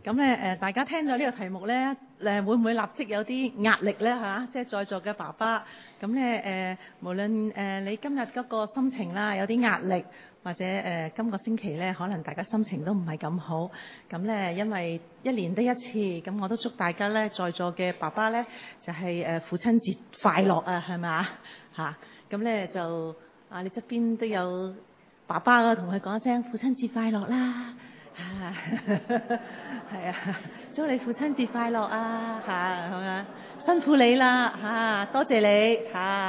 咁咧大家聽咗呢個題目咧，會唔會立即有啲壓力咧嚇？即係在座嘅爸爸，咁咧無論你今日嗰個心情啦，有啲壓力，或者今個星期咧，可能大家心情都唔係咁好。咁咧，因為一年得一次，咁我都祝大家咧，在座嘅爸爸咧，就係父親節快樂啊，係咪啊？嚇！咁咧就你側邊都有爸爸啊，同佢講一聲父親節快樂啦！係啊，祝你父親節快樂啊！係嘛，辛苦你啦！多謝你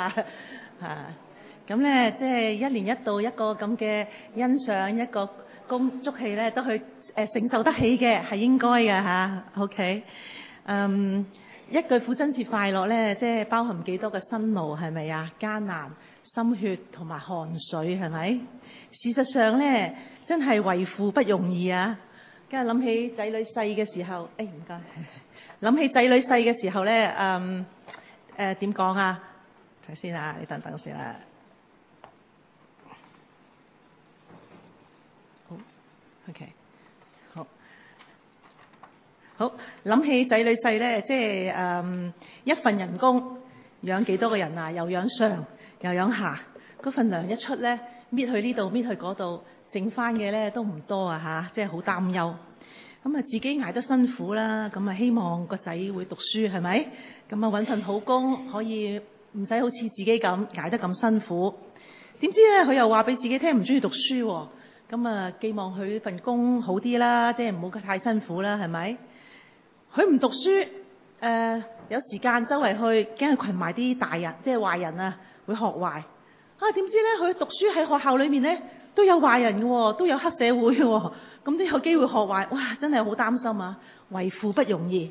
咁咧，即係一年一度一個咁嘅欣賞，一個祝氣咧，都去承受得起嘅，係應該嘅OK， 一句父親節快樂咧，即係包含幾多嘅辛勞係咪啊？艱難、心血同埋汗水係咪？事實上咧，真係為父不容易啊！今日諗起仔女細嘅時候，唔該。諗起仔女細嘅時候咧，點講啊？睇先啊，你等等先啦。好 ，OK， 好。諗起仔女細咧，即係一份人工養幾多個人啊？又養上又養下，嗰份糧一出咧，搣去呢度搣去嗰度。剩翻嘅咧都唔多啊，即係好擔憂。咁啊自己捱得辛苦啦，咁啊希望個仔會讀書係咪？咁啊揾份好工，可以唔使好似自己咁捱得咁辛苦。點知咧佢又話俾自己聽唔中意讀書喎。咁啊寄望佢份工好啲啦，即係唔好太辛苦啦，係咪？佢唔讀書，有時間周圍去，驚佢群埋啲大人，即係壞人啊，會學壞。點知咧佢讀書喺學校裏面咧，都有壞人嘅喎，都有黑社會嘅喎，咁都有機會學壞，哇！真係好擔心啊，為父不容易。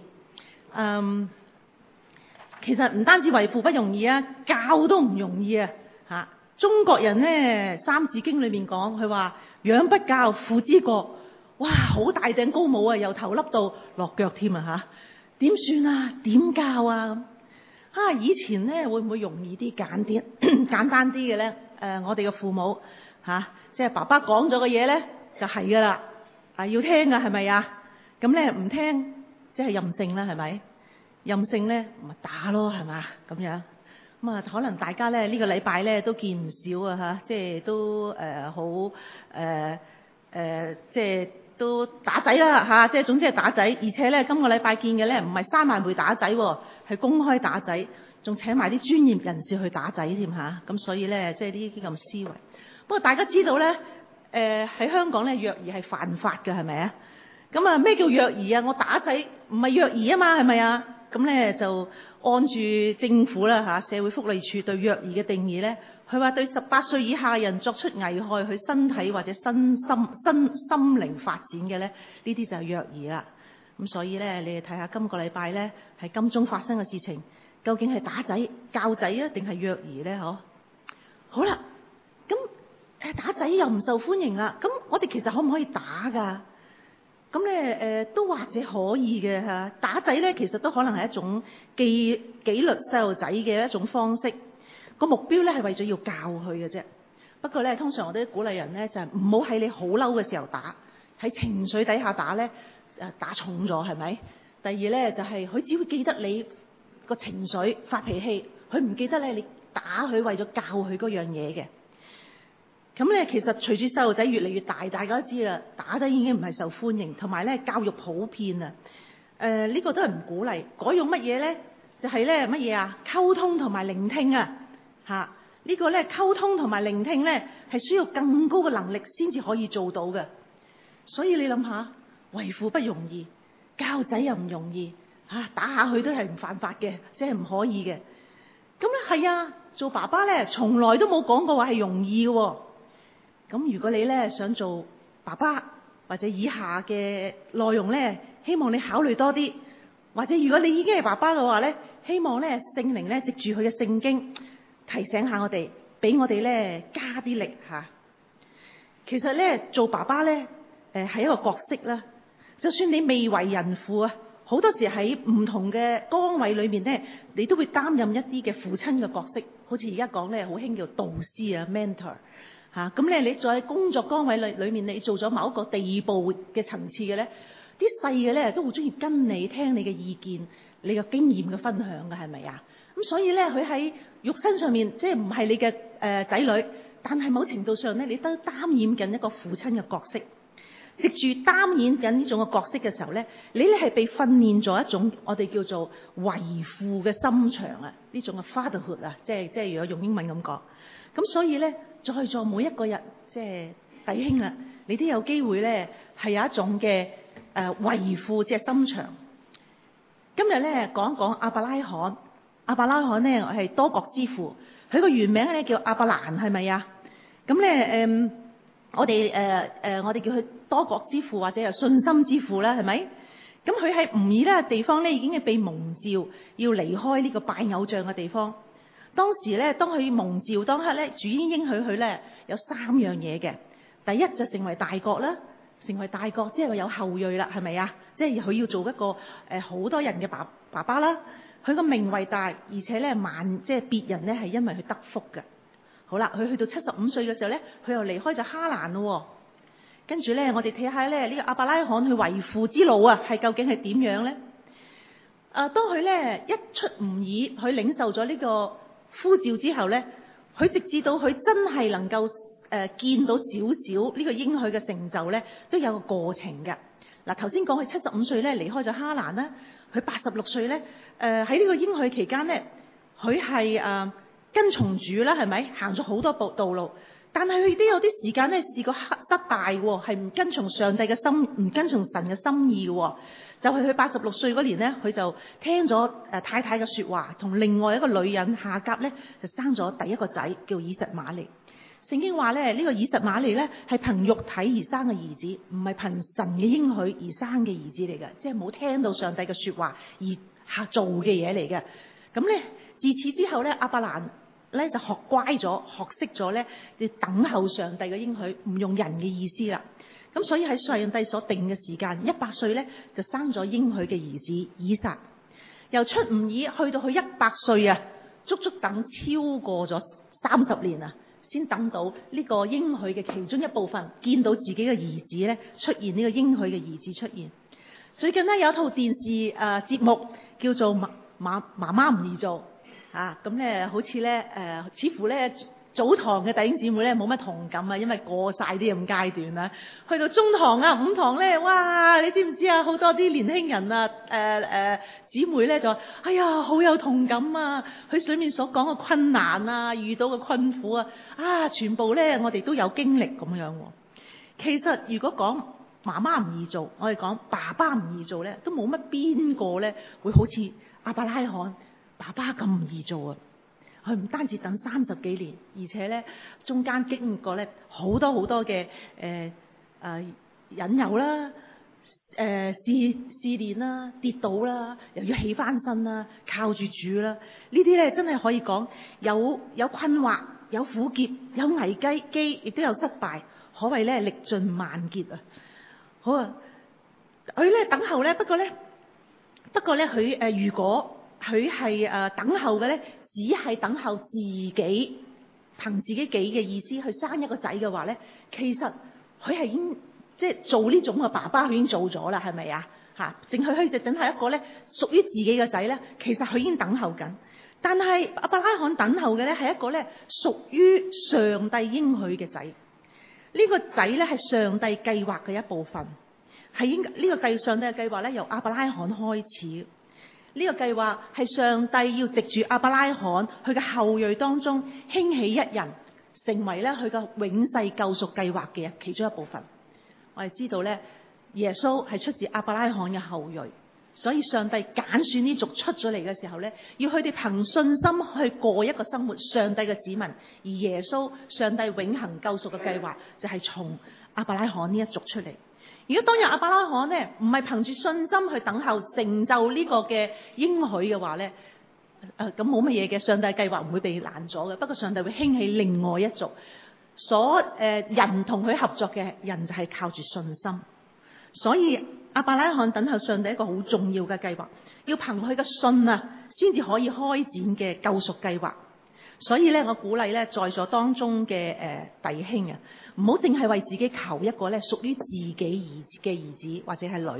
其實唔單止為父不容易啊，教都唔容易啊。中國人呢，三字經裏面講，佢話養不教，父之過。哇！好大頂高帽啊，由頭笠到落腳添啊嚇！點算啊？點教啊？以前呢，會唔會容易啲簡單啲嘅呢？我哋嘅父母即係爸爸講咗嘅嘢咧，就係噶啦，要聽噶係咪啊？咁咧唔聽，即係任性啦，係咪？任性咧，咪打咯，係嘛？咁樣咁啊，可能大家咧呢個禮拜咧都見唔少啊即係都即係都打仔啦即係總之係打仔，而且咧今個禮拜見嘅咧唔係閂埋門打仔喎，係公開打仔，仲請埋啲專業人士去打仔添咁所以咧，即係呢啲咁思維。不過大家知道咧，喺香港咧虐兒係犯法嘅，係咪啊？咁啊咩叫虐兒啊？我打仔唔係虐兒啊嘛，係咪啊？咁咧就按住政府啦社會福利署對虐兒嘅定義咧，佢話對18歲以下人作出危害佢身體或者身心靈發展嘅咧，呢啲就係虐兒啦。咁所以咧，你哋睇下今個禮拜咧喺金鐘發生嘅事情，究竟係打仔教仔啊，定係虐兒咧？好啦，咁打仔又唔受歡迎啦，咁我哋其實可唔可以打㗎？咁咧都或者可以嘅打仔咧其實都可能係一種紀律細路仔嘅一種方式，個目標咧係為咗要教佢嘅啫。不過咧，通常我哋都鼓勵人咧就係唔好喺你好嬲嘅時候打，喺情緒底下打咧打重咗係咪？第二咧就係佢只會記得你個情緒發脾氣，佢唔記得咧你打佢為咗教佢嗰樣嘢嘅。咁咧，其實隨住細路仔越嚟越大，大家都知啦，打得已經唔係受歡迎，同埋咧教育普遍啊。呢個都係唔鼓勵，改用乜嘢咧？就係咧乜嘢啊？溝通同埋聆聽啊！呢個咧溝通同埋聆聽咧係需要更高嘅能力先至可以做到嘅。所以你諗下，為父不容易，教仔又唔容易打下去都係唔犯法嘅，即係唔可以嘅。咁咧係啊，做爸爸咧從來都冇講過話係容易嘅喎。咁如果你咧想做爸爸，或者以下嘅內容咧，希望你考慮多啲。或者如果你已經係爸爸嘅話咧，希望咧聖靈咧藉住佢嘅聖經提醒下我哋，俾我哋咧加啲力其實咧做爸爸咧係一個角色啦。就算你未為人父啊，好多時喺唔同嘅崗位裏面咧，你都會擔任一啲嘅父親嘅角色。好似而家講咧好興叫導師啊 mentor。咁咧，你在工作崗位裏面，你做咗某一個地步嘅層次嘅咧， 啲細嘅咧都好中意跟你聽你嘅意見、你嘅經驗嘅分享嘅，係咪啊？咁所以咧，佢喺肉身上面即係唔係你嘅仔女，但係某程度上咧，你都擔演緊一個父親嘅角色。藉住擔演緊呢種嘅角色嘅時候咧，你咧係被訓練咗一種我哋叫做為父嘅心腸啊，呢種嘅 fatherhood 啊，即係如果用英文咁講。咁所以咧，在座每一個人即係弟兄啊，你都有機會咧係有一種嘅為父即係心腸。今日咧講一講亞伯拉罕。亞伯拉罕咧係多國之父，佢個原名咧叫亞伯蘭，係咪啊？咁咧我哋叫佢多國之父或者係信心之父啦，係咪？咁佢喺吾珥呢個地方咧已經係被蒙召要離開呢個拜偶像嘅地方。當時咧，當佢蒙召當刻咧，主已經應許佢咧有3樣嘢嘅。第一就成為大國啦，成為大國即係話有後裔啦，係咪啊？即係佢要做一個好多人嘅爸爸啦。佢個名為大，而且咧即係別人咧係因為佢得福嘅。好啦，佢去到75歲嘅時候咧，佢又離開咗哈蘭咯。跟住咧，我哋睇下咧呢個亞伯拉罕佢為父之路啊，係究竟係點樣咧？當佢咧一出吾珥，佢領受咗呢個呼召之後咧，佢直至到佢真係能夠見到少少呢個應許嘅成就咧，都有個過程嘅。嗱，頭先講佢75歲咧離開咗哈蘭啦，佢86歲咧喺呢個應許期間咧，佢係跟從主啦，係咪行咗好多步道路？但係佢都有啲時間咧試過失敗喎，係唔跟從上帝嘅心，唔跟從神嘅心意喎。就係佢86歲嗰年咧，佢就聽咗太太嘅説話，同另外一個女人夏甲咧就生咗第一個仔，叫以實瑪利。聖經話咧，呢個以實瑪利咧係憑肉體而生嘅兒子，唔係憑神嘅應許而生嘅兒子嚟嘅，即係冇聽到上帝嘅説話而做嘅嘢嚟嘅。咁咧自此之後咧，亞伯蘭咧就學乖咗，學識咗咧要等候上帝嘅應許，唔用人嘅意思啦。咁所以喺上帝所定嘅時間，100歲咧就生咗應許嘅兒子以撒。由出吾珥去到佢100歲啊，足足等超過咗30年啊，先等到呢個應許嘅其中一部分，見到自己嘅兒子咧出現，呢個應許嘅兒子出現。最近咧有一套電視節目叫做媽媽唔易做啊，咁咧好似咧似乎咧早堂嘅弟兄姊妹咧冇乜同感啊，因為過晒啲咁階段啦。去到中堂啊、5堂咧，哇！你知唔知啊？好多啲年輕人啊、姊妹咧就話：哎呀，好有同感啊！佢裏面所講嘅困難啊、遇到嘅困苦啊，全部咧我哋都有經歷咁樣。其實如果講媽媽唔易做，我哋講爸爸唔易做咧，都冇乜邊個咧會好似亞伯拉罕爸爸咁唔易做啊！佢唔單止等30幾年，而且咧中間經過咧好多嘅引誘啦、試煉啦、跌倒啦，又要起翻身啦，靠住主啦，呢啲咧真係可以講有困惑、有苦澀、有危機，亦都有失敗，可謂咧歷盡萬劫啊！好啊，佢咧等候咧，不過咧佢如果佢係等候嘅咧，只係等候自己憑自己嘅意思去生一個仔嘅話咧，其實佢係已經即係做呢種嘅爸爸，佢已經做咗啦，係咪啊？淨係佢就等候一個咧屬於自己嘅仔咧，其實佢已經等候緊。但係亞伯拉罕等候嘅咧係一個咧屬於上帝應許嘅仔。呢個仔咧係上帝計劃嘅一部分，係呢個上帝嘅計劃咧由亞伯拉罕開始。呢個計劃係上帝要藉住亞伯拉罕佢嘅後裔當中興起一人，成為咧佢嘅永世救贖計劃嘅其中一部分。我哋知道咧，耶穌係出自亞伯拉罕嘅後裔，所以上帝揀選呢族出咗嚟嘅時候咧，要佢哋憑信心去過一個生活，上帝嘅子民。而耶穌上帝永恆救贖嘅計劃就係從亞伯拉罕呢一族出嚟。如果當日亞伯拉罕咧唔係憑住信心去等候成就呢個嘅應許嘅話咧，咁冇乜嘢嘅，上帝計劃唔會被攔阻嘅。不過上帝會興起另外一族，人同佢合作嘅人就係靠住信心。所以亞伯拉罕等候上帝一個好重要嘅計劃，要憑佢嘅信啊，先至可以開展嘅救贖計劃。所以咧，我鼓勵咧在座當中嘅弟兄啊，唔好淨係為自己求一個咧屬於自己嘅兒子或者係女，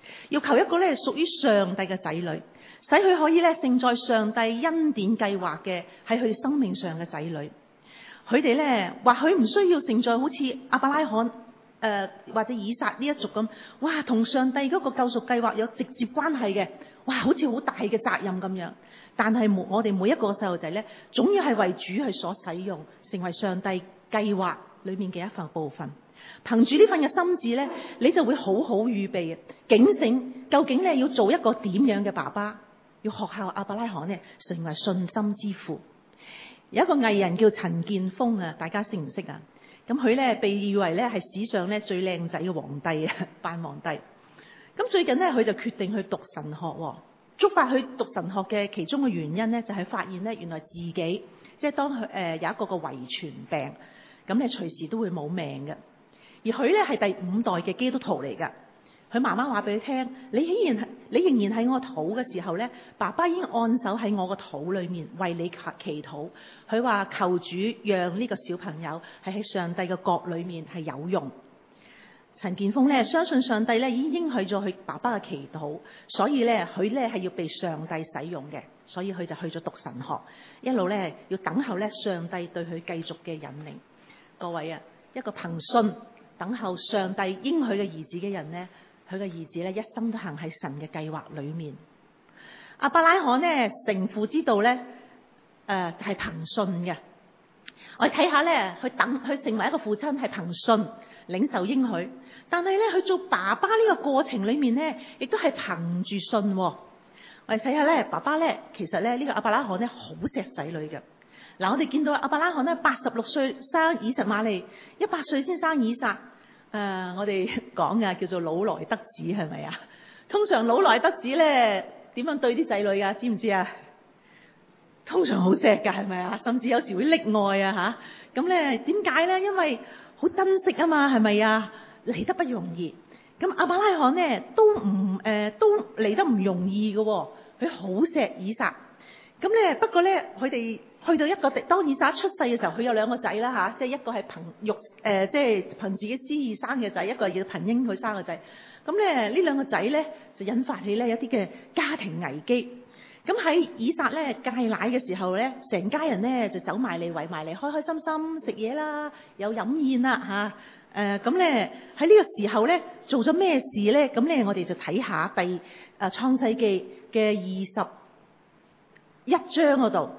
要求一個咧屬於上帝嘅仔女，使佢可以咧承載上帝恩典計劃嘅喺佢哋生命上嘅仔女。佢哋咧或許唔需要承載好似亞伯拉罕或者以撒呢一族咁，哇，同上帝嗰個救贖計劃有直接關係嘅，哇，好似好大嘅責任咁樣。但係我哋每一個細路仔咧，總要係為主係所使用，成為上帝計劃裏面嘅一份部分。憑住呢份嘅心志咧，你就會好好預備警醒，究竟咧要做一個點樣嘅爸爸？要學效亞伯拉罕咧，成為信心之父。有一個藝人叫陳建鋒啊，大家識唔識啊？咁佢咧被譽為咧係史上咧最靚仔嘅皇帝啊，扮皇帝。咁最近咧佢就決定去讀神學，觸發佢讀神學嘅其中嘅原因咧，就係發現咧原來自己即係當佢有一個遺傳病，咁咧隨時都會冇命嘅。而佢咧係第5代嘅基督徒嚟㗎。佢媽媽話俾佢聽：你仍然喺我肚嘅時候咧，爸爸已經按手喺我個肚裏面為你祈禱。佢話求主讓呢個小朋友係喺上帝嘅國裏面係有用。陳建鋒咧相信上帝咧已經應許咗佢爸爸嘅祈禱，所以咧佢咧係要被上帝使用嘅，所以佢就去咗讀神學，一路咧要等候咧上帝對佢繼續嘅引領。各位啊，一個憑信等候上帝應許嘅兒子嘅人呢，佢嘅兒子咧一生都行喺神嘅計劃裏面。亞伯拉罕呢，成父之道咧，就係憑信嘅。我哋睇下咧，佢成為一個父親係憑信領受應許，但係咧佢做爸爸呢個過程裏面咧，亦都係憑住信。我哋睇下咧，爸爸咧其實咧呢個亞伯拉罕咧好錫仔女嘅。嗱，我哋見到亞伯拉罕咧86歲生以實瑪利，100歲先生以撒。我哋講嘅叫做老來得子，係咪啊？通常老來得子咧點樣對啲仔女啊？知唔知啊？通常好錫㗎，係咪啊？甚至有時會溺愛啊嚇。咁咧點解咧？因為好珍惜啊嘛，係咪啊？嚟得不容易。咁亞伯拉罕咧都嚟得唔容易嘅喎，佢好錫以撒。咁咧不過咧佢哋去到一個當以撒出世嘅時候，佢有2個仔啦嚇，即係一個係即係憑自己私意生嘅仔，一個係要憑應許生嘅仔。咁咧呢2個仔咧就引發起咧一啲嘅家庭危機。咁喺以撒咧戒奶嘅時候咧，成家人咧就走埋嚟圍埋嚟，開開心心食嘢啦，有飲宴啦嚇。咁咧喺呢個時候咧做咗咩事咧？咁咧我哋就睇下創世記嘅21章嗰度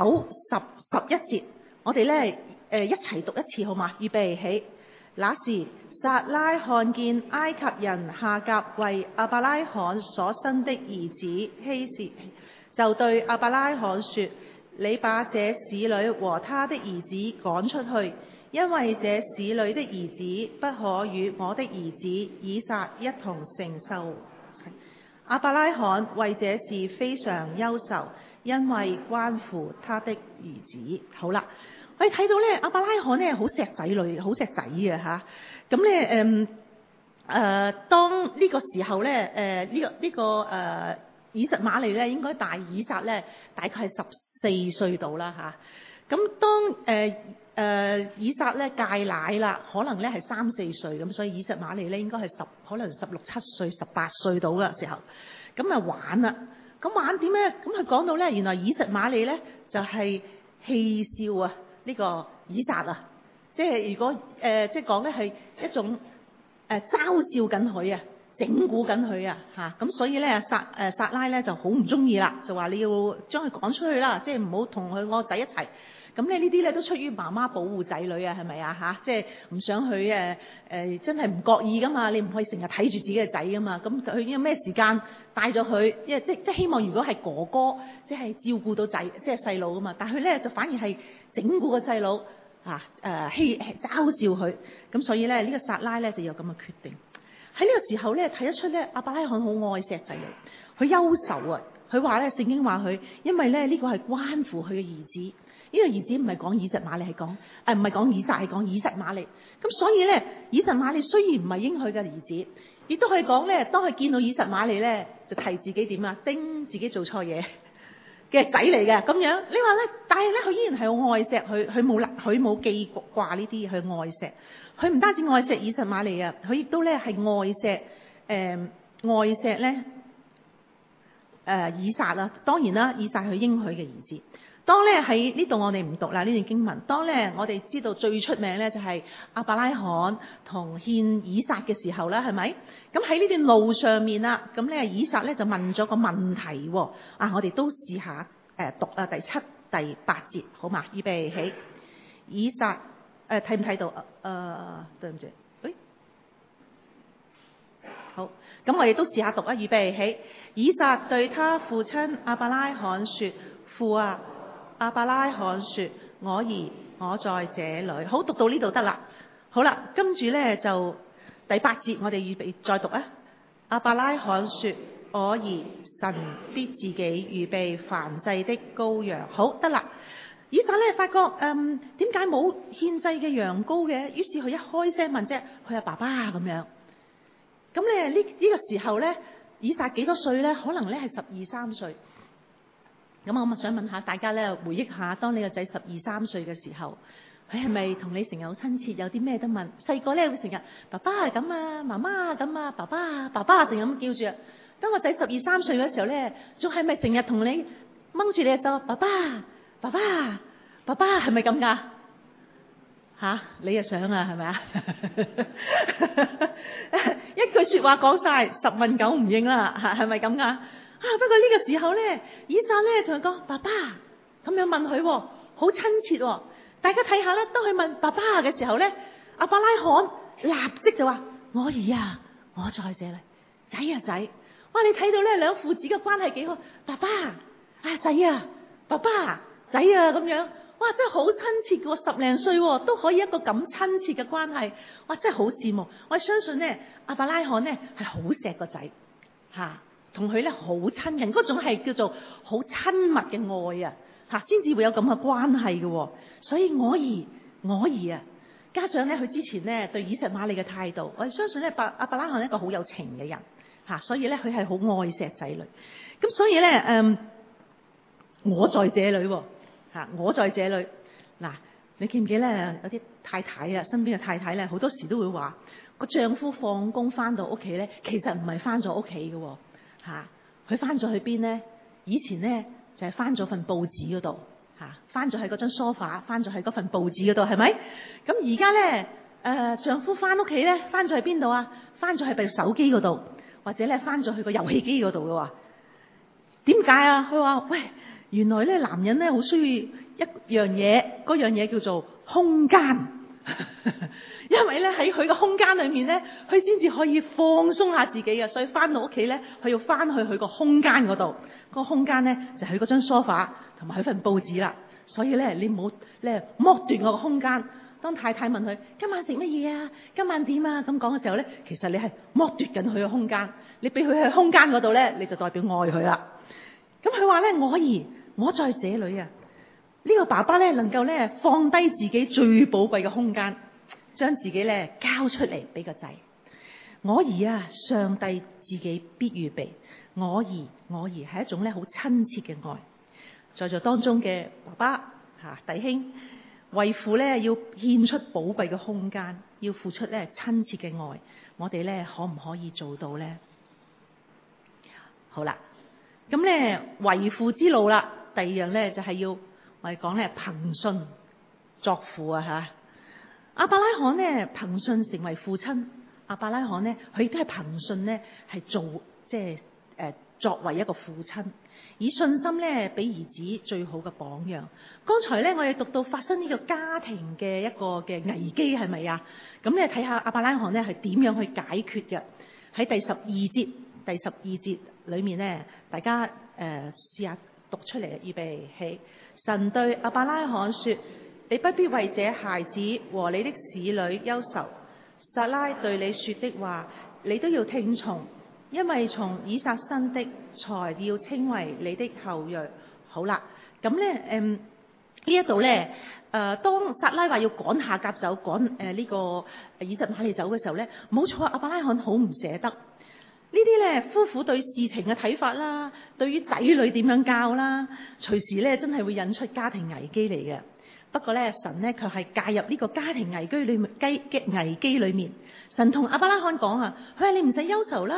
9、10、11節，我哋咧一齊讀一次好嘛？預備起。那時撒拉看見埃及人夏甲為亞伯拉罕所生的兒子希士，就對亞伯拉罕說：你把這使女和他的兒子趕出去，因為這使女的兒子不可與我的兒子以撒一同承受。亞伯拉罕為這事非常憂愁，因為關乎他的兒子。好啦，我哋睇到咧，亞伯拉罕咧好錫仔女，好錫仔嘅嚇。咁咧當呢個時候咧，以實瑪利咧應該大以撒咧大概係14歲到啦嚇。咁當以撒咧戒奶啦，可能咧係3、4歲咁，所以以實瑪利咧應該係可能16、17歲、18歲到嘅時候，咁啊玩啦。咁玩點咧？咁佢講到咧，原來以實瑪利咧就係戲笑啊呢個以撒啊，即係如果即係講咧係一種嘲笑緊佢啊，整蠱緊佢啊嚇。咁所以咧撒拉咧就好唔中意啦，就話你要將佢趕出去啦，即係唔好同佢我仔一齊。咁咧呢啲咧都出於媽媽保護仔女啊，係咪啊嚇？即係唔想佢真係唔覺意噶嘛，你唔可以成日睇住自己嘅仔噶嘛。咁佢有咩時間帶咗佢？因為即希望如果係哥哥，即係照顧到仔，即係細佬噶嘛。但係佢咧就反而係整蠱個細佬啊，嘲笑佢。咁所以咧呢個撒拉咧就有咁嘅決定。喺呢個時候咧睇得出咧亞伯拉罕好愛錫仔女，佢憂愁啊。佢話咧聖經話佢，因為咧呢個係關乎佢嘅兒子。呢個兒子唔係講以實瑪利，係講唔係講以撒，係講以實瑪利。咁所以咧，以實瑪利雖然唔係應許嘅兒子，亦都可以講咧，當佢見到以實瑪利咧，就提自己點啊，叮自己做錯嘢嘅仔嚟嘅咁樣。你話咧，但係咧，佢依然係好愛錫佢，佢冇記掛呢啲，佢愛錫。佢唔單止愛錫以實瑪利啊，佢亦都咧係愛錫愛錫咧以撒啦，當然啦，以撒佢應許嘅兒子。當咧喺呢度我哋唔讀啦呢段經文。當咧我哋知道最出名咧就係亞伯拉罕同獻以撒嘅時候啦，係咪？咁喺呢段路上面啦，咁咧以撒咧就問咗個問題喎。我哋都試下讀第7、第8節，好嘛？預備起。以撒睇唔睇到？對唔住，好，咁我哋都試下讀啊！預備起。以撒對他父親亞伯拉罕說：父啊！亞伯拉罕說：我兒，我在這裏。好，讀到呢度得啦。好啦，跟住咧就第8節，我哋預備再讀啊。亞伯拉罕說：我兒，神必自己預備燔祭的羔羊。好，得啦。以撒咧發覺點解冇獻祭嘅羊羔嘅？於是佢一開聲問啫，佢係爸爸咁樣。咁咧呢個時候咧，以撒幾多歲咧？可能咧係12、13歲。咁我想問下大家咧，回憶下，當你個仔12、13歲嘅時候，佢係咪同你成日好親切？有啲咩都問？細個咧會成日爸爸係咁啊，媽媽咁啊，爸爸爸爸成日咁叫住。當個仔12、13歲嘅時候咧，仲係咪成日同你掹住你嘅手？爸爸爸爸爸爸係咪咁噶？你又想啊，係咪啊？一句說話講晒，10問9唔應啦，係咪咁噶？不過呢個時候咧，以撒咧就講爸爸咁樣問佢，好親切。大家睇下咧，當佢問爸爸嘅時候咧，亞伯拉罕立即就話：我兒啊，我在這裏，仔啊仔。哇！你睇到咧兩父子嘅關係幾好，爸爸仔啊，爸爸仔啊咁樣。哇！真係好親切嘅，10零歲都可以一個咁親切嘅關係。哇！真係好羨慕。我相信咧，亞伯拉罕咧係好錫個仔同佢咧好親近，嗰種係叫做好親密嘅愛先至會有咁嘅關係嘅。所以我兒啊，加上咧佢之前咧對以實瑪利嘅態度，我哋相信咧亞伯拉罕係一個好有情嘅人所以咧佢係好愛錫仔女。咁所以咧我在這裏我在這裏嗱，你記唔記咧有啲太太身邊嘅太太咧好多時都會話個丈夫放工翻到屋企咧，其實唔係翻咗屋企嘅。佢翻咗去邊呢？以前呢，就係翻咗份報紙嗰度翻咗喺嗰張梳化，翻咗喺嗰份報紙嗰度，係咪？咁而家呢，丈夫翻屋企呢，翻咗去邊度啊？翻咗喺部手機嗰度，或者咧翻咗去個遊戲機嗰度嘅喎。點解啊？佢話：喂，原來咧男人咧好需要一樣嘢，嗰樣嘢叫做空間。因為咧喺佢個空間裏面咧，佢先至可以放鬆下自己嘅，所以翻到屋企咧，佢要翻去佢個空間嗰度。個空間咧就係佢嗰張梳化同埋佢份報紙啦。所以咧你唔好咧剝奪我個空間。當太太問佢今晚食乜嘢啊？今晚點啊？咁講嘅時候咧，其實你係剝奪緊佢個空間。你俾佢喺空間嗰度咧，你就代表愛佢啦。咁佢話咧：我兒，我在這裏啊！呢個爸爸咧能夠咧放低自己最寶貴嘅空間，將自己咧交出嚟俾個仔。我兒啊，上帝自己必預備。我兒係一種咧好親切嘅愛。在座當中嘅爸爸弟兄，為父咧要獻出寶貴嘅空間，要付出咧親切嘅愛。我哋咧可唔可以做到咧？好啦，咁咧為父之路啦。第二樣咧就係要我哋講咧憑信作父亞伯拉罕咧憑信成為父親。亞伯拉罕咧佢亦都係憑信咧係做作為一個父親，以信心咧俾兒子最好嘅榜樣。剛才咧我哋讀到發生呢個家庭嘅一個嘅危機係咪啊？咁咧睇下亞伯拉罕咧係點樣去解決嘅。喺第十二節裏面咧，大家試下讀出嚟，預備起。神對亞伯拉罕說：你不必為這孩子和你的使女憂愁。撒拉對你說的話，你都要聽從，因為從以撒生的才要稱為你的後裔。好啦，咁咧呢一度咧當撒拉話要趕夏甲走，趕呢個以實瑪利走嘅時候咧，冇錯，亞伯拉罕好唔捨得。呢啲咧夫婦對事情嘅睇法啦，對於仔女點樣教啦，隨時咧真係會引出家庭危機嚟嘅。不過咧，神咧卻係介入呢個家庭危機裏面。神同亞伯拉罕講佢話你唔使憂愁啦，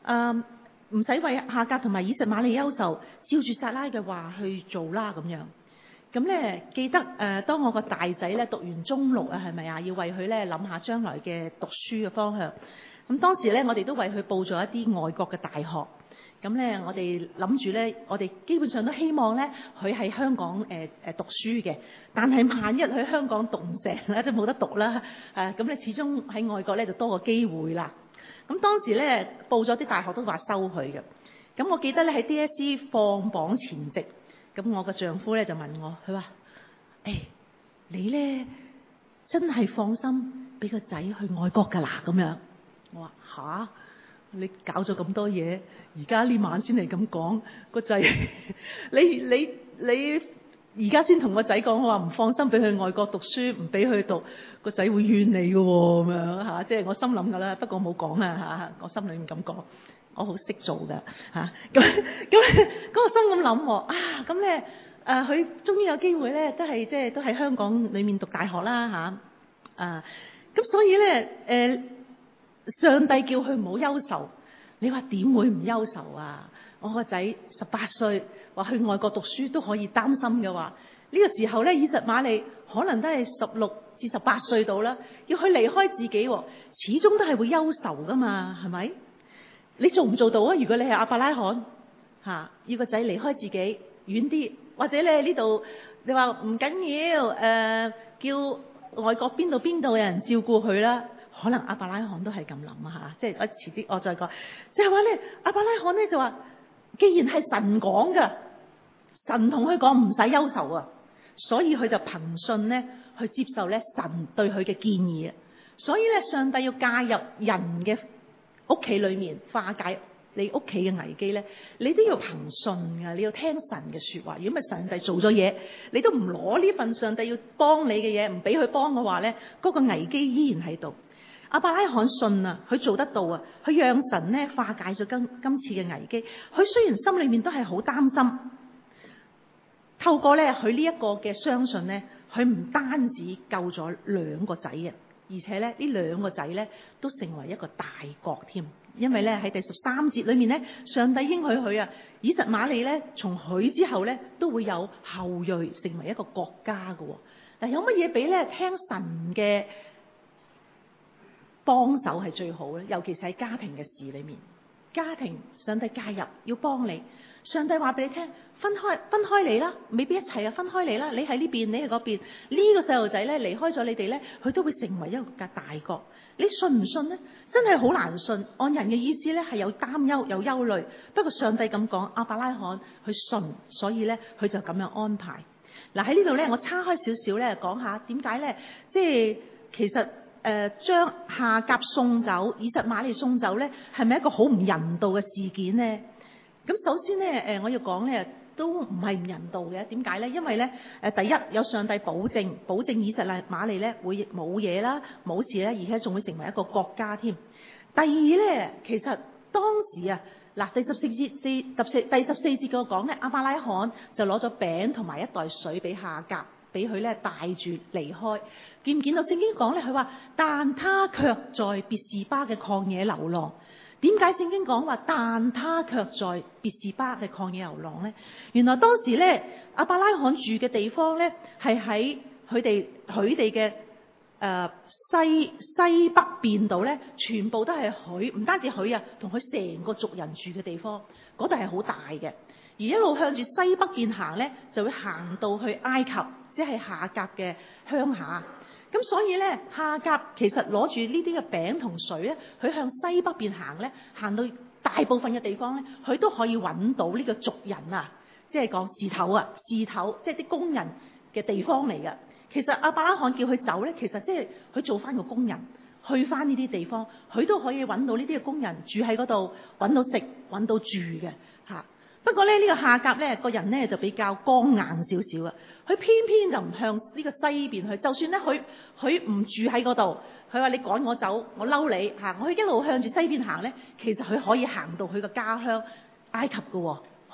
唔使為夏甲同埋以實瑪利憂愁，照住撒拉嘅話去做啦咁樣。咁咧記得當我個大仔咧讀完中六啊，係咪啊？要為佢咧諗下將來嘅讀書嘅方向。咁當時咧我哋都為佢報咗一啲外國嘅大學。咁咧我哋諗住咧，我哋基本上都希望咧佢喺香港讀書嘅。但係萬一喺香港讀唔成啦，即係冇得讀啦。咁咧始終喺外國咧就多個機會啦。咁當時咧報咗啲大學都話收佢嘅。咁我記得咧喺 DSE 放榜前夕，咁我個丈夫咧就問我，佢話：你咧真係放心俾個仔去外國㗎啦？咁樣我話吓，你搞咗咁多嘢，而家呢晚先嚟咁講個仔，你而家先同個仔講，我話唔放心俾佢去外國讀書，唔俾佢讀，個仔會怨你嘅喎，咁樣嚇，即係我心諗㗎啦。不過冇講啊嚇，我心裏面咁講，我好識做㗎嚇。咁我心咁諗喎，咁咧佢終於有機會咧，都係即係都喺香港裡面讀大學啦嚇。咁所以咧上帝叫佢唔好憂愁，你話點會唔憂愁啊？我個仔18歲，話去外國讀書都可以擔心嘅話，呢個時候咧，以實瑪利可能都係16至18歲到啦，要佢離開自己，始終都係會憂愁噶嘛，係咪？你做唔做到啊？如果你係亞伯拉罕嚇，要個仔離開自己遠啲，或者你呢度你話唔緊要，叫外國邊度有人照顧佢啦。可能亞伯拉罕都係咁諗啊嚇，即係我遲啲我再講，即係話咧亞伯拉罕咧就話，既然係神講嘅，神同佢講唔使憂愁啊，所以佢就憑信咧去接受咧神對佢嘅建議啊。所以咧上帝要介入人嘅屋企裏面化解你屋企嘅危機咧，你都要憑信㗎，你要聽神嘅説話。如果唔係上帝做咗嘢，你都唔攞呢份上帝要幫你嘅嘢，唔俾佢幫嘅話咧，嗰個危機依然喺度。亞伯拉罕信啊，佢做得到啊，佢讓神咧化解咗今次嘅危機。佢雖然心裏面都係好擔心，透過咧佢呢一個嘅相信咧，佢唔單止救咗2個仔啊，而且咧呢2個仔咧都成為一個大國添。因為咧喺第13節裏面咧，上帝應許佢啊，以實瑪利咧從佢之後咧都會有後裔成為一個國家嘅。嗱，有乜嘢比咧聽神嘅幫手係最好咧？尤其是喺家庭嘅事裏面，家庭上帝介入要幫你，上帝話俾你聽，分開你啦，未必一齊啊，分開你啦，你喺呢邊，你喺嗰邊，呢個細路仔咧離開咗你哋咧，佢都會成為一個大國。你信唔信呢？真係好難信。按人嘅意思咧係有擔憂有憂慮，不過上帝咁講，亞伯拉罕佢信，所以咧佢就咁樣安排。嗱，喺呢度咧，我叉開少少咧講下點解咧，即係其實將夏甲送走，以實瑪利送走咧，係咪一個好唔人道嘅事件呢？咁首先咧，我要講咧，都唔係唔人道嘅。點解咧？因為咧，第一有上帝保證以實瑪利咧會冇嘢啦，冇事咧，而且仲會成為一個國家添。第二咧，其實當時啊，嗱第14節嘅講咧，亞伯拉罕就攞咗餅同埋一袋水俾夏甲，俾佢咧帶住離開。見唔見到聖經講咧？佢話，但他卻在別是巴嘅曠野流浪。點解聖經講話但他卻在別是巴嘅曠野流浪咧？原來當時咧，亞伯拉罕住嘅地方咧係喺佢哋嘅西北邊度咧，全部都係佢，唔單止佢啊，同佢成個族人住嘅地方，嗰度係好大嘅。而一路向住西北邊行咧，就會行到去埃及，即係夏甲嘅鄉下。咁所以咧，夏甲其實攞住呢啲嘅餅同水咧，佢向西北邊行咧，行到大部分嘅地方咧，佢都可以揾到呢個族人啊，即係講事頭，即係啲工人嘅地方嚟嘅。其實亞伯拉罕叫佢走咧，其實即係佢做翻個工人，去翻呢啲地方，佢都可以揾到呢啲嘅工人住喺嗰度，揾到食，揾到住嘅嚇。不過咧，呢個夏甲咧個人咧就比較剛硬少少啊，佢偏偏就唔向呢個西邊去。就算咧佢唔住喺嗰度，佢話你趕我走，我嬲你嚇，我一路向住西邊行咧，其實佢可以行到佢個家鄉埃及㗎喎，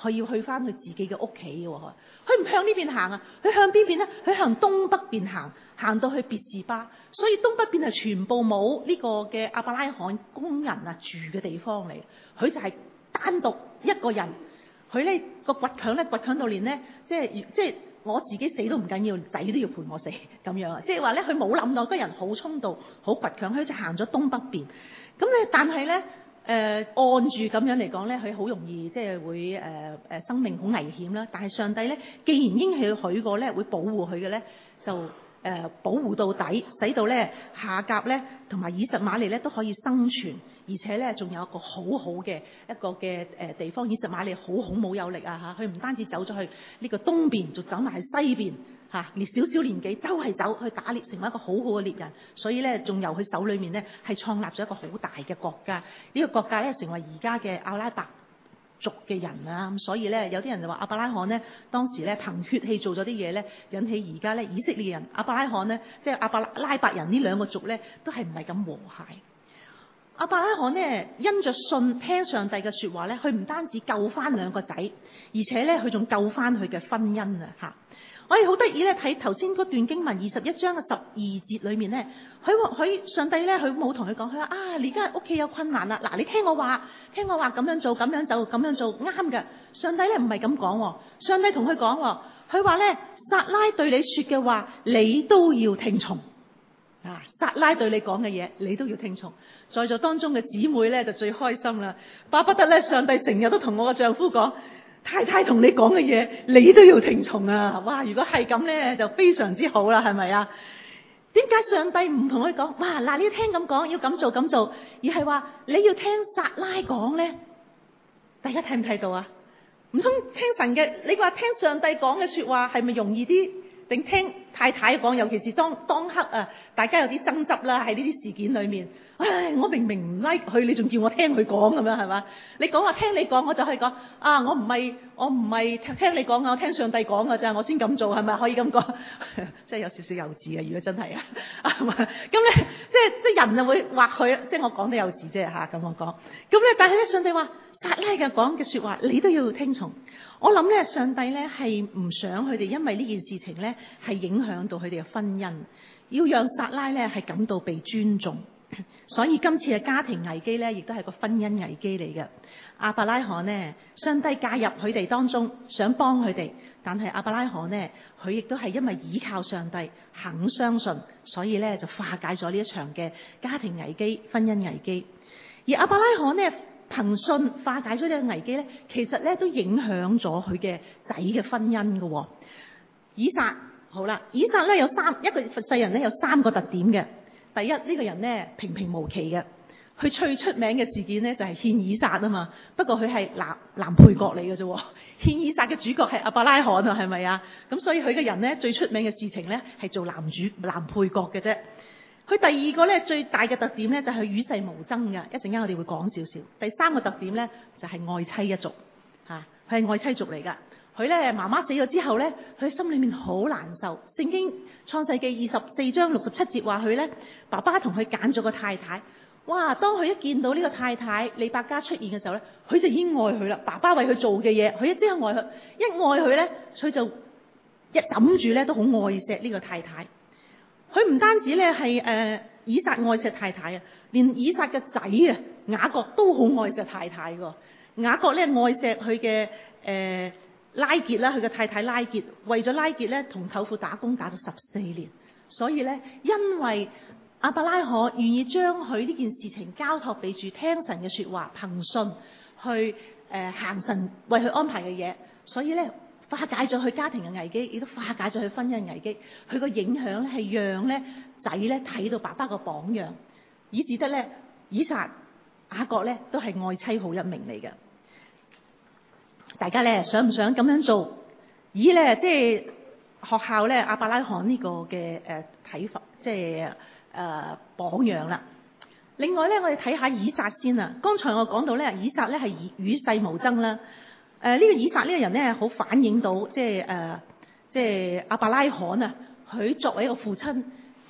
佢要去翻佢自己嘅屋企嘅喎。佢唔向呢邊行啊，佢向邊邊咧？佢向東北邊行，行到去別是巴。所以東北邊係全部冇呢個嘅亞伯拉罕工人啊住嘅地方嚟。佢就係單獨一個人。佢呢個倔強到連呢，即係我自己死都唔緊要，仔都要陪我死咁樣啊！即係話咧，佢冇諗到，個人好衝動、好倔強，佢就行咗東北邊。咁咧，但係咧，按住咁樣嚟講咧，佢好容易即係會生命好危險啦。但係上帝咧，既然應許過咧會保護佢嘅咧，就保護到底，使到咧夏甲咧同埋以實瑪利咧都可以生存，而且咧仲有一個好好嘅一個嘅地方。以實瑪利好孔武有力啊嚇，佢唔單止走咗去呢個東邊，就走埋去西邊嚇，連小年紀周係走去打獵，成為一個好好嘅獵人。所以咧，仲由佢手裏面咧係創立咗一個好大嘅國家。呢個國家咧成為而家嘅阿拉伯族嘅人啊，咁所以咧有啲人就話亞伯拉罕呢當時咧憑血氣做咗啲嘢咧，引起而家咧以色列人亞伯拉罕呢，即係亞伯拉伯人呢兩個族咧都係唔係咁和諧。亞伯拉罕呢因着信聽上帝嘅說話咧，佢唔單止救翻兩個仔，而且咧佢仲救翻佢嘅婚姻啊嚇！我哋好得意咧睇頭先嗰段經文21章嘅12節裏面咧，佢上帝咧佢冇同佢講，佢話啊你而家屋企有困難啦，嗱你聽我話咁樣做，咁樣就咁樣做啱嘅。上帝咧唔係咁講，上帝同佢講，佢話咧撒拉對你說嘅話，你都要聽從啊！撒拉對你講嘅嘢，你都要聽從。在座當中嘅姊妹咧就最開心啦，巴不得咧上帝成日都同我嘅丈夫講。太太同你講嘅嘢，你都要聽從啊！哇，如果係咁咧，就非常之好啦，係咪啊？點解上帝唔同佢講？哇，嗱，你要聽咁講，要咁做咁做，而係話你要聽撒拉講咧？大家睇唔睇到啊？唔通聽神嘅？你話聽上帝講嘅說話係咪容易啲？定聽太太講？尤其是當刻啊，大家有啲爭執啦，喺呢啲事件裏面。唉，我明明唔 like 佢，你仲叫我聽佢講咁樣係嘛？你講話聽你講，我就可以講啊！我唔係聽你講啊，我聽上帝講㗎咋，我先咁做係咪？可以咁講？即係有少少幼稚啊！如果真係啊，咁咧即係人就會話佢，即係我講得幼稚啫嚇咁我講。咁咧，但係咧上帝話撒拉嘅講嘅説話，你都要聽從。我諗咧，上帝咧係唔想佢哋因為呢件事情咧係影響到佢哋嘅婚姻，要讓撒拉咧係感到被尊重。所以今次嘅家庭危機咧，亦都係個婚姻危機嚟嘅。亞伯拉罕呢，上帝介入佢哋當中，想幫佢哋，但係亞伯拉罕呢，佢亦都係因為倚靠上帝，肯相信，所以咧就化解咗呢一場嘅家庭危機、婚姻危機。而亞伯拉罕呢，憑信化解咗呢個危機咧，其實咧都影響咗佢嘅仔嘅婚姻嘅。以撒好啦，以撒咧有一個世人咧有3個特點嘅。第一，呢個人咧平平無奇嘅，佢最出名嘅事件咧就係獻以撒啊嘛。不過佢係男配角嚟嘅啫，獻以撒嘅主角係亞伯拉罕啊，係咪啊？咁所以佢嘅人咧最出名嘅事情咧係做男配角嘅啫。佢第二個咧最大嘅特點咧就係與世無爭嘅，一陣間我哋會講少少。第3個特點咧就係愛妻一族嚇，佢係愛妻族嚟㗎。佢咧媽媽死咗之後咧，佢心裏面好難受。聖經創世記24章67節話佢咧，爸爸同佢揀咗個太太。哇！當佢一見到呢個太太利百加出現嘅時候咧，佢就已經愛佢啦。爸爸為佢做嘅嘢，佢一即刻愛佢。一愛佢咧，佢就一諗住咧都好愛錫呢個太太。佢唔單止咧係以撒愛錫太太啊，連以撒嘅仔啊雅各都好愛錫太太㗎。雅各咧愛錫佢嘅拉結啦，佢嘅太太拉結，為咗拉結咧，同舅父打工打咗14年。所以咧，因為亞伯拉罕願意將佢呢件事情交託俾住，聽神嘅說話，憑信去行神為佢安排嘅嘢，所以咧化解咗佢家庭嘅危機，亦都化解咗佢婚姻危機。佢個影響咧係讓咧仔咧睇到爸爸個榜樣，以至得咧以撒、雅各咧都係愛妻好一名嚟嘅。大家咧想唔想咁樣做？以咧即係學校咧亞伯拉罕呢個嘅睇法，即係榜樣啦。另外咧，我哋睇下以撒先啊。剛才我講到咧，以撒咧係與世無爭啦。呢個以撒呢個人咧，好反映到即係亞伯拉罕啊，佢作為一個父親，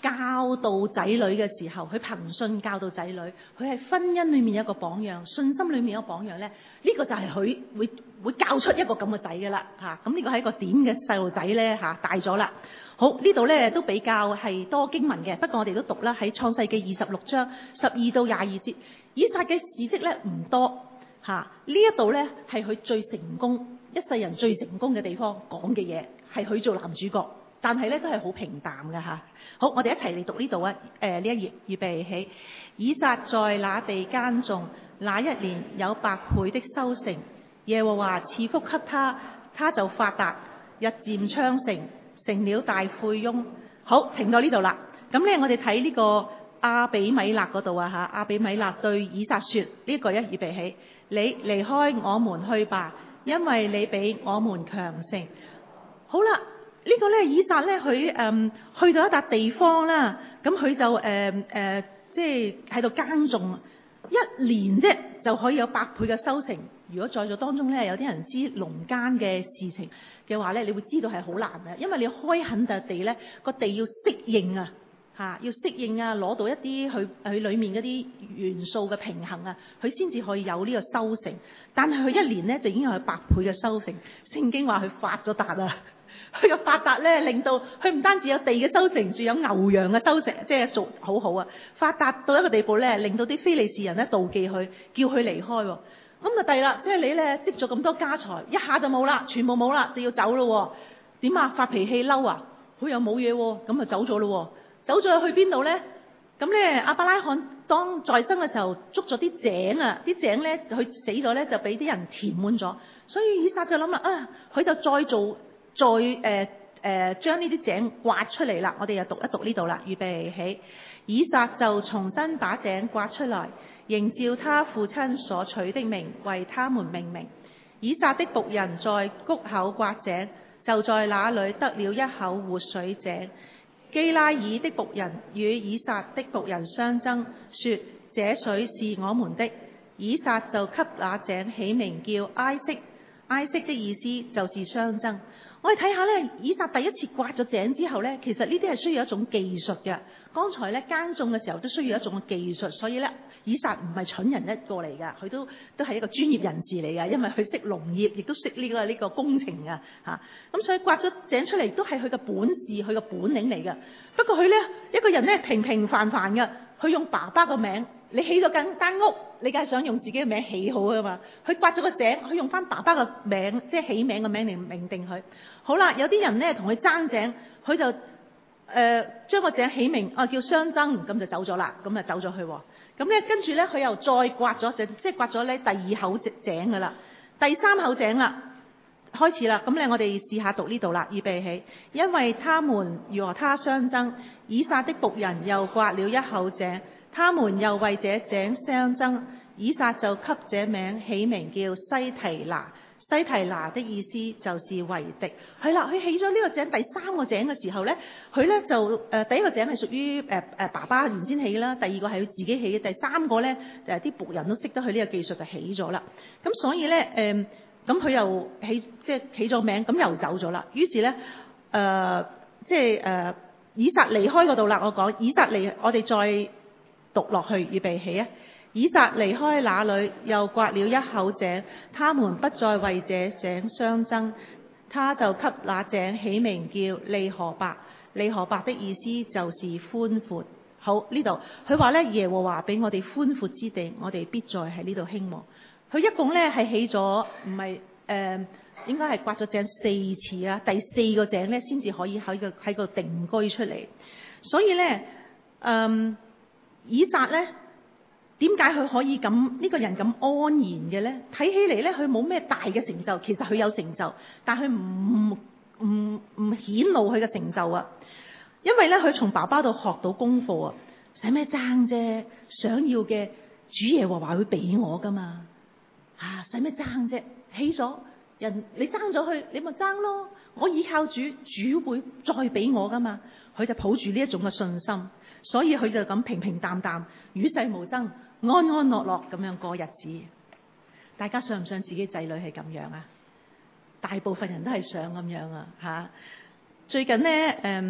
教導仔女嘅時候，佢憑信教導仔女，佢係婚姻裏面一個榜樣，信心裏面一個榜樣咧，呢個就係佢會教出一個咁嘅仔嘅啦嚇。咁呢個係一個點嘅細路仔咧嚇，大咗啦。好，呢度咧都比較係多經文嘅，不過我哋都讀啦，喺創世記26章12到22節，以撒嘅事蹟咧唔多嚇，呢一度咧係佢最成功，一世人最成功嘅地方講嘅嘢，係佢做男主角。但係咧都係好平淡嘅嚇。好，我哋一齊嚟讀呢度啊。呢一頁預備起。以撒在那地耕種，那一年有100倍的收成。耶和華賜福給他，他就發達，日漸昌盛，成了大富翁。好，停到呢度啦。咁咧，我哋睇呢個亞比米勒嗰度啊嚇。亞比米勒對以撒説：呢個預備起，你離開我們去吧，因為你比我們強盛。好啦。呢個咧，以撒咧，佢去到一笪地方啦，咁佢就即係喺度耕種，一年啫就可以有100倍嘅收成。如果在座當中咧有啲人知農耕嘅事情嘅話咧，你會知道係好難嘅，因為你開墾笪地咧，個地要適應啊嚇，要適應啊，攞到一啲佢裡面嗰啲元素嘅平衡啊，佢先至可以有呢個收成。但係佢一年咧就已經有100倍嘅收成。聖經話佢發咗達啊！佢嘅發達咧，令到佢唔單止有地嘅收成，仲有牛羊嘅收成，即係做好好啊！發達到一個地步咧，令到啲非利士人咧妒忌佢，叫佢離開喎。咁就弊啦，即係你咧積咗咁多家財，一下就冇啦，全部冇啦，就要走咯。點啊？發脾氣嬲啊？佢又冇嘢喎，咁就走咗咯。走咗去邊度咧？咁咧，亞伯拉罕當在生嘅時候捉咗啲井啊，啲井咧佢死咗咧就俾啲人填滿咗，所以以撒就諗啦啊，佢就再將呢啲井挖出嚟啦。我哋又讀一讀呢度啦，預備起。以撒就重新把井挖出來，仍照他父親所取的名為他們命名。以撒的僕人在谷口挖井，就在那裏得了一口活水井。基拉耳的僕人與以撒的僕人相爭，說：這水是我們的。以撒就給那井起名叫埃色，埃色的意思就是相爭。我哋睇下咧，以撒第一次挖咗井之後咧，其實呢啲係需要一種技術嘅。剛才咧耕種嘅時候都需要一種技術，所以咧以撒唔係蠢人一個嚟㗎，佢都係一個專業人士嚟㗎，因為佢識農業，亦都識呢個工程㗎嚇。咁所以挖咗井出嚟都係佢嘅本事，佢嘅本領嚟㗎。不過佢咧一個人咧平平凡凡㗎，佢用爸爸個名。你起咗間屋，你梗係想用自己嘅名起好㗎嘛？佢挖咗個井，佢用翻爸爸嘅名，即係起名嘅名嚟命定佢。好啦，有啲人咧同佢爭井，佢就將個井起名叫相爭，咁就走咗啦，咁就走咗去喎。咁咧跟住咧佢又再挖咗，即係挖咗咧第2口井㗎啦，第3口井啦，開始啦。咁咧我哋試下讀呢度啦，預備起。因為他們和他相爭，以撒的僕人又挖了一口井。他們又為這井相爭，以撒就給這名起名叫西提拿。西提拿的意思就是為敵。係啦，佢起咗呢個井第3個井嘅時候咧，佢咧就第一個井係屬於爸爸原先起啦，第2個係佢自己起嘅，第3個咧啲僕人都識得佢呢個技術就起咗啦。咁所以咧咁佢又起咗名，咁又走咗啦。於是咧以撒離開嗰度啦。我講以撒我哋再讀落去，預備起啊！以撒離開那裏，又挖了一口井，他們不再為這井相爭，他就給那井起名叫利河伯。利河伯的意思就是寬闊。好，呢度佢話咧，耶和華俾我哋寬闊之地，我哋必再喺呢度興旺。佢一共咧係起咗唔係應該係挖咗井4次啊，第4個井咧先至可以喺個定居出嚟。所以咧以撒咧，點解佢可以呢個人咁安然嘅咧？睇起嚟咧，佢冇咩大嘅成就，其實佢有成就，但佢唔顯露佢嘅成就啊。因為咧，佢從爸爸度學到功課啊，使咩爭啫？想要嘅主耶和華會俾我噶嘛？使咩爭啫？起咗人，你爭咗佢，你咪爭咯。我依靠主，主會再俾我噶嘛？佢就抱住呢一種嘅信心。所以佢就咁平平淡淡、與世無爭、安安樂樂咁樣過日子。大家想唔想自己仔女係咁樣啊？大部分人都係想咁樣啊！最近呢，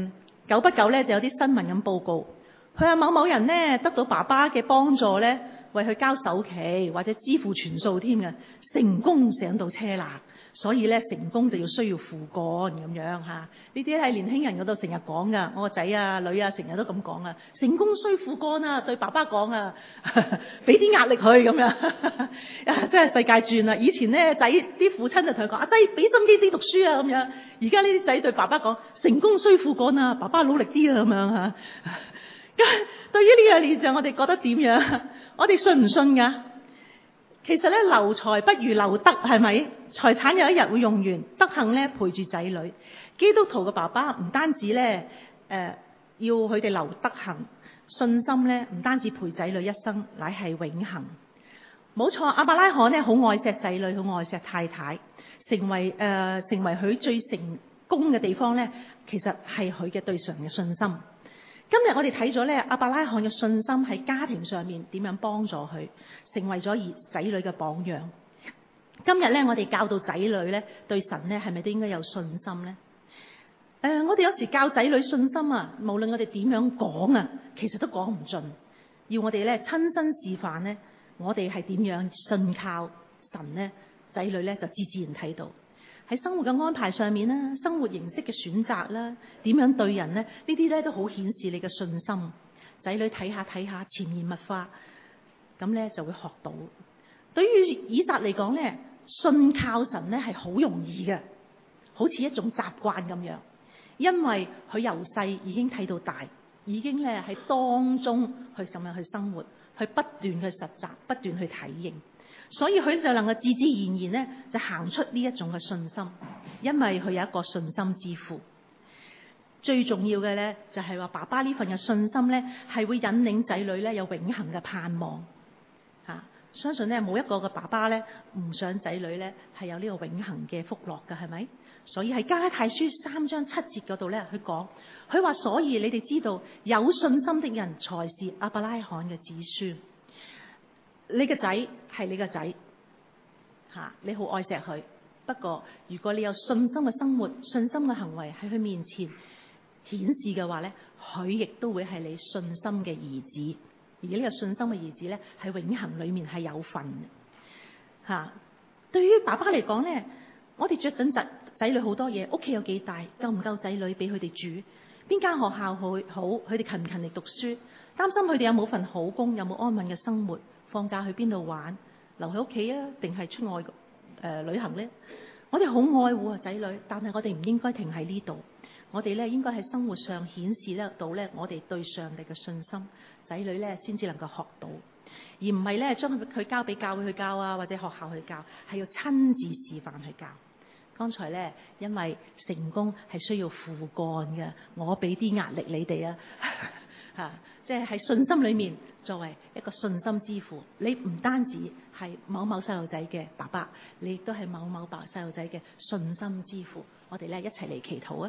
久不久咧就有啲新聞咁報告，佢話某某人咧得到爸爸嘅幫助咧，為佢交首期或者支付全數添嘅，成功上到車啦。所以咧成功就要需要父幹咁樣嚇，呢啲喺年輕人嗰度成日講噶，我個仔啊女啊成日都咁講啊，成功需父幹啊，對爸爸講啊，俾啲壓力佢咁樣，真係世界轉啦！以前咧仔啲父親就同佢講，阿仔俾心機啲讀書啊咁樣，而家呢啲仔對爸爸講，成功需父幹啊，爸爸努力啲啊咁樣嚇。對於呢樣現象，我哋覺得點樣？我哋信唔信㗎？其實咧，留財不如留德，係咪？財產有一日會用完，德行咧陪住仔女。基督徒嘅爸爸唔單止咧，要佢哋留德行，信心咧唔單止陪仔女一生，乃係永恆。冇錯，亞伯拉罕咧好愛錫仔女，好愛錫太太，成為佢最成功嘅地方咧，其實係佢嘅對神嘅信心。今日我哋睇咗咧，亞伯拉罕嘅信心喺家庭上面點樣幫助佢，成為咗仔女嘅榜樣。今日咧，我哋教導仔女咧，對神咧係咪都應該有信心咧？我哋有時教仔女信心啊，無論我哋點樣講啊，其實都講唔盡。要我哋咧親身示範咧，我哋係點樣信靠神咧，仔女咧就自然睇到。喺生活嘅安排上面啦，生活形式嘅選擇啦，點樣對人咧，呢啲咧都好顯示你嘅信心。仔女睇下潛移默化，咁咧就會學到。對於以撒嚟講咧，信靠神咧係好容易嘅，好似一種習慣咁樣，因為佢由細已經睇到大，已經咧喺當中去咁樣去生活，去不斷去實習，不斷去體驗。所以佢就能夠自自然然咧，就行出呢一種嘅信心，因為佢有一個信心之父。最重要嘅咧，就係話爸爸呢份嘅信心咧，係會引領仔女咧有永恆嘅盼望。相信咧冇一個嘅爸爸咧唔想仔女咧係有呢個永恆嘅福樂㗎，係咪？所以喺加拉太書3章7節嗰度咧，佢話所以你哋知道有信心的人才是亞伯拉罕嘅子孫。你個仔係你個仔，你好愛錫佢。不過如果你有信心嘅生活、信心嘅行為喺佢面前顯示嘅話咧，佢亦都會係你信心嘅兒子。而呢個信心嘅兒子咧，喺永恆裏面係有份嘅。對於爸爸嚟講咧，我哋着緊仔女好多嘢，屋企有幾大，夠唔夠仔女俾佢哋住？邊間學校好？佢哋勤唔勤力讀書？擔心佢哋有冇份好工，有冇安穩嘅生活？放假去邊度玩？留喺屋企啊，定係出外旅行咧？我哋好愛護仔女，但係我哋唔應該停喺呢度。我哋咧應該喺生活上顯示得到咧，我哋對上帝嘅信心，仔女咧先至能夠學到，而唔係咧將佢交俾教會去教啊，或者學校去教，係要親自示範去教。剛才咧，因為成功係需要父幹嘅，我俾啲壓力你哋啊，即係喺信心裏面作為一個信心之父，你唔單止係某某細路仔嘅爸爸，你亦都係某某細路仔嘅信心之父。我哋咧一齊嚟祈禱啊！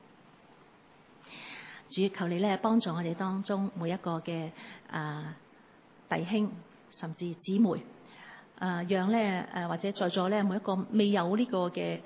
主，求你咧幫助我哋當中每一個嘅弟兄甚至姊妹，讓咧或者在座咧每一個未有呢個嘅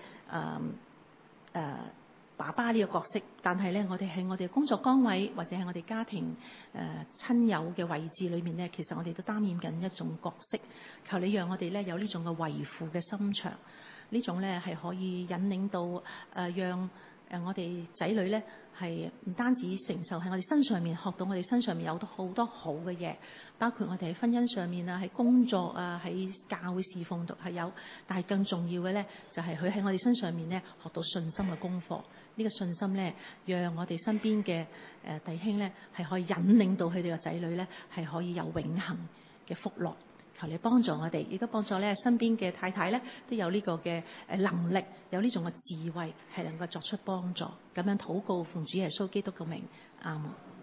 爸爸呢個角色，但係咧我哋喺我哋工作崗位或者係我哋家庭親友嘅位置裏面咧，其實我哋都擔任緊一種角色。求你讓我哋咧有呢種嘅為父嘅心腸，呢種咧係可以引領到讓我哋仔女咧係唔單止承受喺我哋身上面，學到我哋身上面有好多好嘅嘢，包括我哋喺婚姻上面啊，喺工作啊，喺教會侍奉度係有，但係更重要嘅咧就係佢喺我哋身上面咧學到信心嘅功課。呢個信心咧，讓我哋身邊嘅弟兄咧係可以引領到佢哋嘅仔女咧係可以有永恆嘅福樂。求你幫助我哋，亦都幫助咧身邊嘅太太咧都有呢個嘅能力，有呢種嘅智慧，係能夠作出幫助。咁樣禱告奉主耶穌基督嘅名，阿門。